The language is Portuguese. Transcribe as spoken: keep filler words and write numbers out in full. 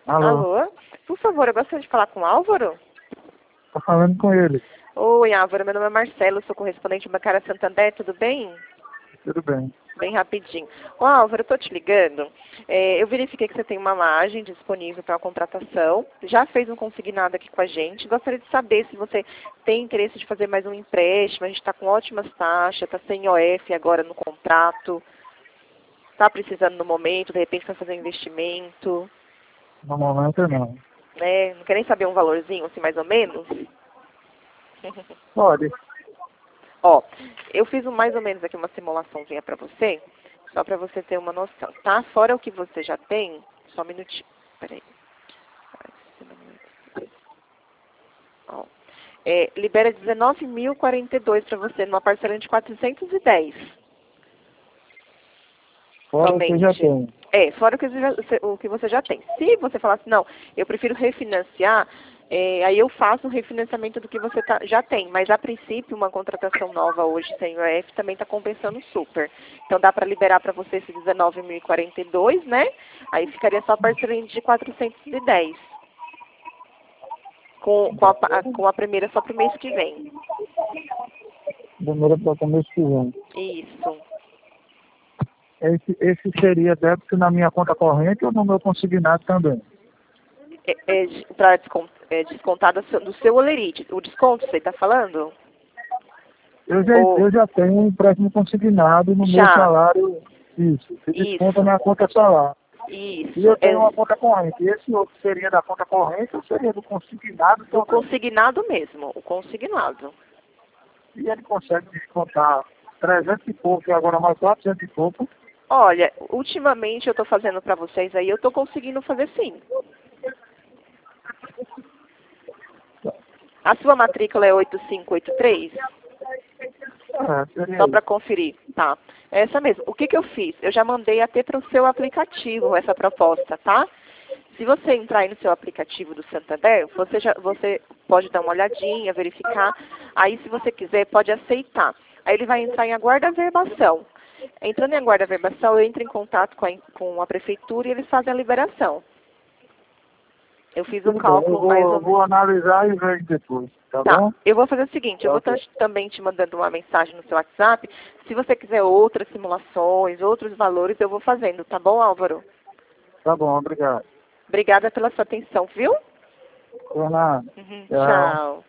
Alô? Alô? Por favor, eu gostaria de falar com o Álvaro. Tô falando com ele. Oi, Álvaro. Meu nome é Marcelo, sou correspondente bancária Santander. Tudo bem? Tudo bem. Bem rapidinho. Ô, Álvaro, eu tô te ligando. É, eu verifiquei que você tem uma margem disponível para a contratação. Já fez um consignado aqui com a gente. Gostaria de saber se você tem interesse de fazer mais um empréstimo. A gente está com ótimas taxas, está sem O F agora no contrato. Está precisando no momento, de repente está fazendo investimento. No momento não. É, não quer nem saber um valorzinho, assim, mais ou menos? Pode. Ó, eu fiz um, mais ou menos aqui uma simulaçãozinha para você, só para você ter uma noção, tá? Fora o que você já tem, só um minutinho, peraí. Ó, é, libera dezenove mil e quarenta e dois para você, numa parcela de quatrocentos e dez. Fora o que eu já tenho. É, fora o que, você já, o que você já tem. Se você falar assim, não, eu prefiro refinanciar, é, aí eu faço o refinanciamento do que você tá, já tem. Mas, a princípio, uma contratação nova hoje sem O F também está compensando super. Então, dá para liberar para você esse dezenove mil e quarenta e dois, né? Aí ficaria só a parcelinha de quatrocentos e dez. Com, com, a, com a primeira só para o mês que vem. Demora para o mês que vem. Isso. Esse, esse seria débito na minha conta corrente ou no meu consignado também? É, é, para descont, é, descontar do seu, do seu olerite. O desconto, você está falando? Eu já, Ou, eu já tenho um empréstimo consignado no meu já. salário. Isso. Se desconta Isso. na conta salário. E Isso. eu É, tenho uma conta corrente. E esse outro seria da conta corrente ou seria do consignado do também? consignado mesmo, o consignado. E ele consegue descontar trezentos e pouco e agora mais quatrocentos e pouco. Olha, ultimamente eu estou fazendo para vocês aí, eu estou conseguindo fazer sim. A sua matrícula é oito cinco oito três? É, seria Só para isso. conferir, tá? É essa mesmo. O que, que eu fiz? Eu já mandei até para o seu aplicativo essa proposta, tá? Se você entrar aí no seu aplicativo do Santander, você, já, você pode dar uma olhadinha, verificar. Aí, se você quiser, pode aceitar. Aí ele vai entrar em aguarda-verbação. Entrando em aguarda-verbação, eu entro em contato com a, com a prefeitura e eles fazem a liberação. Eu fiz um Tudo bem, eu cálculo vou, mais ou eu vou menos. analisar e vejo depois, tá Tá, bom? eu vou fazer o seguinte, eu Tá vou ok. tam- também te mandando uma mensagem no seu WhatsApp. Se você quiser outras simulações, outros valores, eu vou fazendo, tá bom, Álvaro? Tá bom, obrigado. Obrigada pela sua atenção, viu? Por nada. Uhum, Tchau. tchau.